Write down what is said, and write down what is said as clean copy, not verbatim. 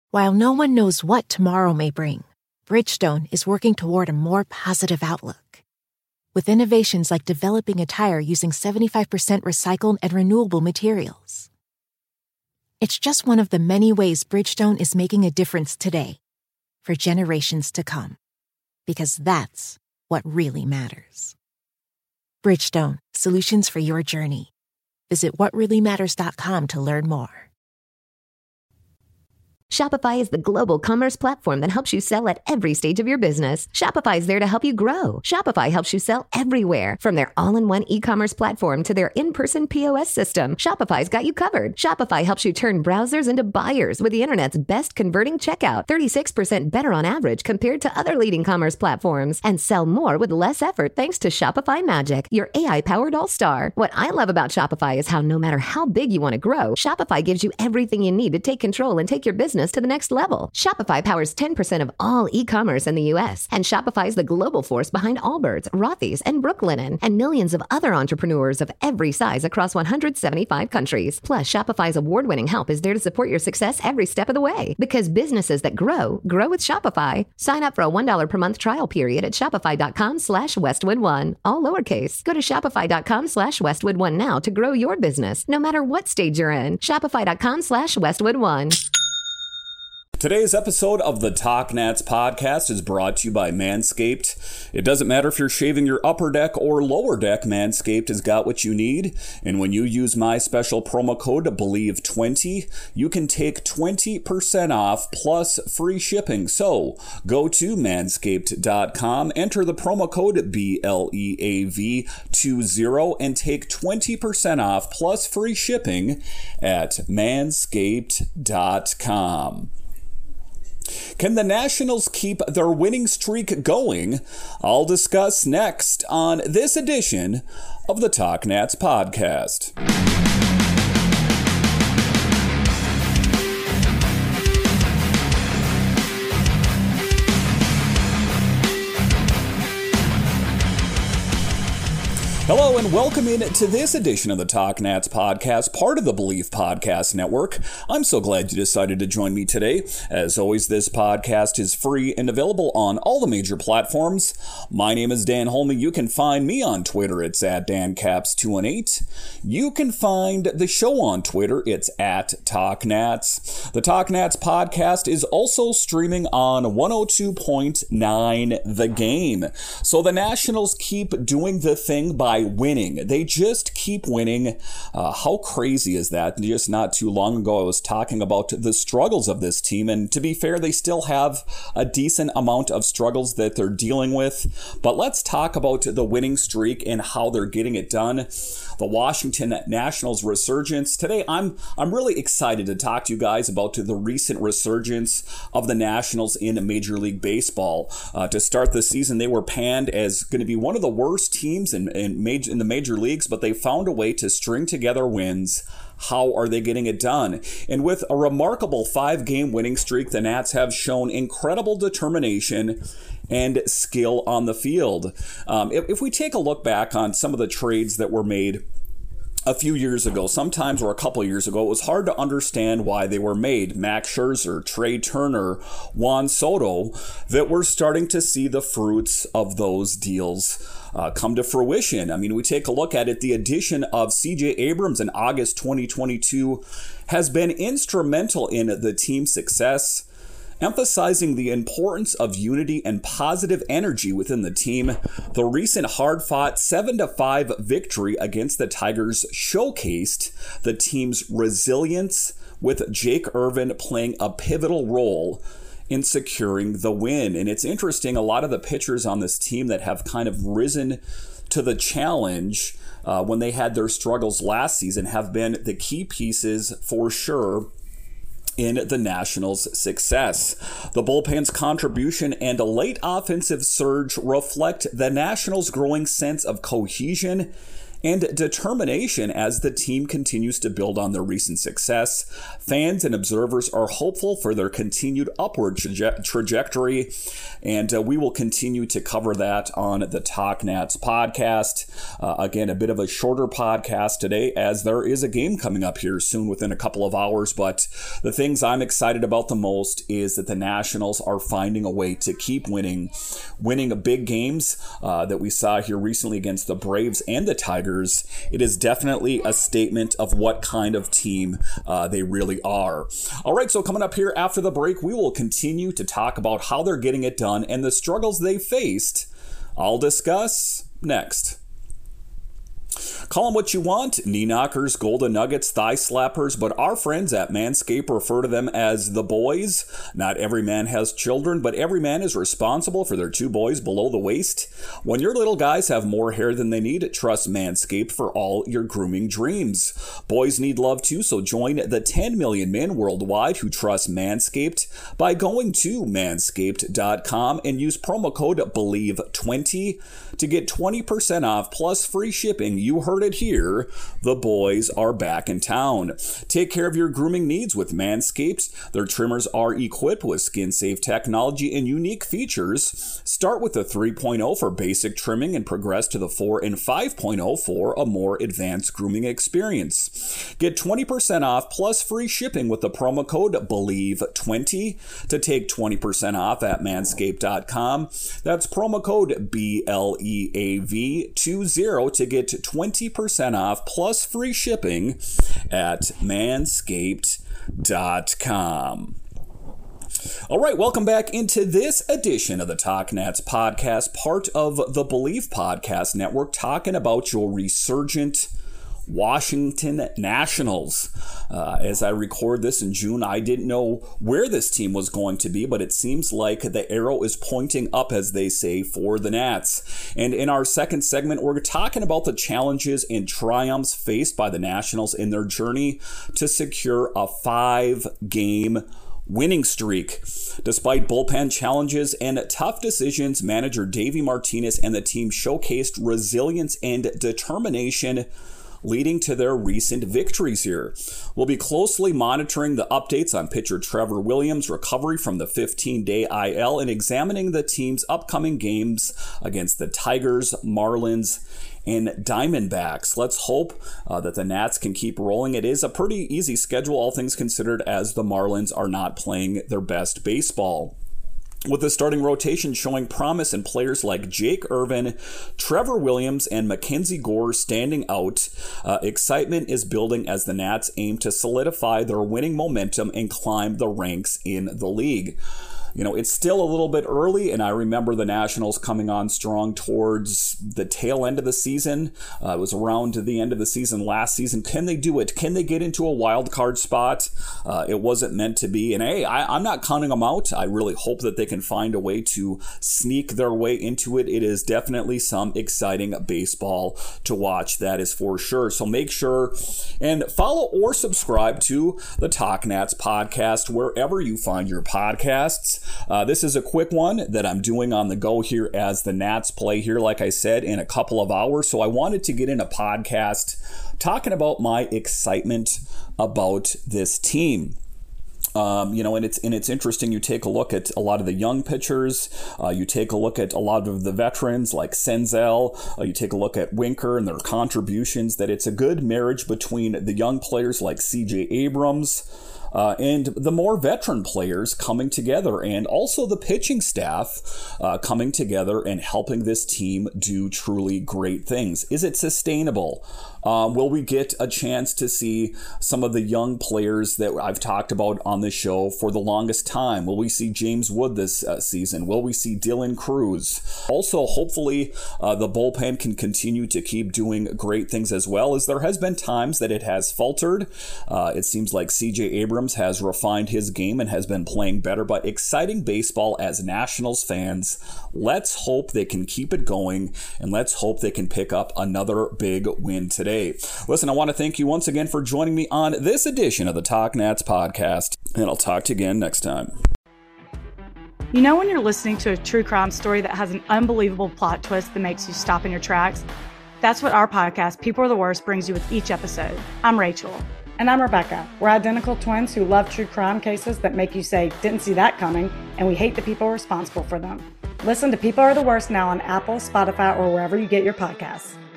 While no one knows what tomorrow may bring, Bridgestone is working toward a more positive outlook. With innovations like developing a tire using 75% recycled and renewable materials. It's just one of the many ways Bridgestone is making a difference today, for generations to come. Because that's what really matters. Bridgestone, solutions for your journey. Visit whatreallymatters.com to learn more. Shopify is the global commerce platform that helps you sell at every stage of your business. Shopify is there to help you grow. Shopify helps you sell everywhere, from their all-in-one e-commerce platform to their in-person POS system. Shopify's got you covered. Shopify helps you turn browsers into buyers with the internet's best converting checkout, 36% better on average compared to other leading commerce platforms, and sell more with less effort thanks to Shopify Magic, your AI-powered all-star. What I love about Shopify is how no matter how big you want to grow, Shopify gives you everything you need to take control and take your business to the next level. Shopify powers 10% of all e-commerce in the U.S., and Shopify is the global force behind Allbirds, Rothy's, and Brooklinen, and millions of other entrepreneurs of every size across 175 countries. Plus, Shopify's award-winning help is there to support your success every step of the way. Because businesses that grow with Shopify. Sign up for a $1 per month trial period at shopify.com/Westwood1, all lowercase. Go to shopify.com/Westwood1 now to grow your business, no matter what stage you're in. Shopify.com/Westwood1. Today's episode of the Talk Nats podcast is brought to you by Manscaped. It doesn't matter if you're shaving your upper deck or lower deck, Manscaped has got what you need. And when you use my special promo code BELIEVE20, you can take 20% off plus free shipping. So go to manscaped.com, enter the promo code BLEAV20 and take 20% off plus free shipping at manscaped.com. Can the Nationals keep their winning streak going? I'll discuss next on this edition of the Talk Nats podcast. Hello and welcome in to this edition of the Talk Nats podcast, part of the Believe Podcast Network. I'm so glad you decided to join me today. As always, this podcast is free and available on all the major platforms. My name is Dan Holme. You can find me on Twitter. It's at DanCaps218. You can find the show on Twitter. It's at Talk Nats. The Talk Nats podcast is also streaming on 102.9 The Game. So the Nationals keep doing the thing by winning. They just keep winning. How crazy is that? Just not too long ago, I was talking about the struggles of this team, and to be fair, they still have a decent amount of struggles that they're dealing with. But let's talk about the winning streak and how they're getting it done. The Washington Nationals resurgence. Today, I'm really excited to talk to you guys about the recent resurgence of the Nationals in Major League Baseball. To start the season, they were panned as going to be one of the worst teams in the major leagues, but they found a way to string together wins. How are they getting it done? And with a remarkable 5-game winning streak, the Nats have shown incredible determination and skill on the field. If we take a look back on some of the trades that were made a few years ago, sometimes or a couple years ago, it was hard to understand why they were made. Max Scherzer, Trey Turner, Juan Soto, that we're starting to see the fruits of those deals come to fruition. I mean, we take a look at it. The addition of C.J. Abrams in August 2022 has been instrumental in the team's success, emphasizing the importance of unity and positive energy within the team. The recent hard-fought 7-5 victory against the Tigers showcased the team's resilience, with Jake Irvin playing a pivotal role in securing the win. And it's interesting, a lot of the pitchers on this team that have kind of risen to the challenge when they had their struggles last season have been the key pieces for sure in the Nationals' success. The bullpen's contribution and a late offensive surge reflect the Nationals' growing sense of cohesion and determination as the team continues to build on their recent success. Fans and observers are hopeful for their continued upward trajectory, and we will continue to cover that on the Talk Nats podcast. Again, a bit of a shorter podcast today, as there is a game coming up here soon within a couple of hours, but the things I'm excited about the most is that the Nationals are finding a way to keep winning big games that we saw here recently against the Braves and the Tigers. It is definitely a statement of what kind of team they really are. All right, so coming up here after the break, we will continue to talk about how they're getting it done and the struggles they faced. I'll discuss next. Call them what you want, knee knockers, golden nuggets, thigh slappers, but our friends at Manscaped refer to them as the boys. Not every man has children, but every man is responsible for their two boys below the waist. When your little guys have more hair than they need, trust Manscaped for all your grooming dreams. Boys need love too, so join the 10 million men worldwide who trust Manscaped by going to manscaped.com and use promo code BELIEVE20 to get 20% off plus free shipping. You heard it here. The boys are back in town. Take care of your grooming needs with Manscaped. Their trimmers are equipped with skin-safe technology and unique features. Start with the 3.0 for basic trimming and progress to the 4 and 5.0 for a more advanced grooming experience. Get 20% off plus free shipping with the promo code BELIEVE20 to take 20% off at manscaped.com. That's promo code BLEAV20 to get 20% off plus free shipping at manscaped.com. All right, welcome back into this edition of the Talk Nats podcast, part of the Believe Podcast Network, talking about your resurgent Washington Nationals. As I record this in June, I didn't know where this team was going to be, but it seems like the arrow is pointing up, as they say, for the Nats. And in our second segment, we're talking about the challenges and triumphs faced by the Nationals in their journey to secure a 5-game winning streak. Despite bullpen challenges and tough decisions, manager Davey Martinez and the team showcased resilience and determination, leading to their recent victories here. We'll be closely monitoring the updates on pitcher Trevor Williams' recovery from the 15-day IL and examining the team's upcoming games against the Tigers, Marlins, and Diamondbacks. Let's hope that the Nats can keep rolling. It is a pretty easy schedule, all things considered, as the Marlins are not playing their best baseball. With the starting rotation showing promise and players like Jake Irvin, Trevor Williams, and Mackenzie Gore standing out, excitement is building as the Nats aim to solidify their winning momentum and climb the ranks in the league. You know, it's still a little bit early, and I remember the Nationals coming on strong towards the tail end of the season. It was around to the end of the season last season. Can they do it? Can they get into a wild card spot? It wasn't meant to be. And hey, I'm not counting them out. I really hope that they can find a way to sneak their way into it. It is definitely some exciting baseball to watch, that is for sure. So make sure and follow or subscribe to the Talk Nats podcast wherever you find your podcasts. This is a quick one that I'm doing on the go here as the Nats play here, like I said, in a couple of hours. So I wanted to get in a podcast talking about my excitement about this team. And it's interesting. You take a look at a lot of the young pitchers. You take a look at a lot of the veterans like Senzel. You take a look at Winker and their contributions. That it's a good marriage between the young players like C.J. Abrams and the more veteran players coming together, and also the pitching staff coming together and helping this team do truly great things. Is it sustainable? Will we get a chance to see some of the young players that I've talked about on the show for the longest time? Will we see James Wood this season? Will we see Dylan Cruz? Also, hopefully, the bullpen can continue to keep doing great things as well, as there has been times that it has faltered. It seems like C.J. Abrams has refined his game and has been playing better, but exciting baseball as Nationals fans. Let's hope they can keep it going, and let's hope they can pick up another big win today. Listen, I want to thank you once again for joining me on this edition of the Talk Nats podcast, and I'll talk to you again next time. You know when you're listening to a true crime story that has an unbelievable plot twist that makes you stop in your tracks? That's what our podcast, People Are the Worst, brings you with each episode. I'm Rachel. And I'm Rebecca. We're identical twins who love true crime cases that make you say, didn't see that coming, and we hate the people responsible for them. Listen to People Are the Worst now on Apple, Spotify, or wherever you get your podcasts.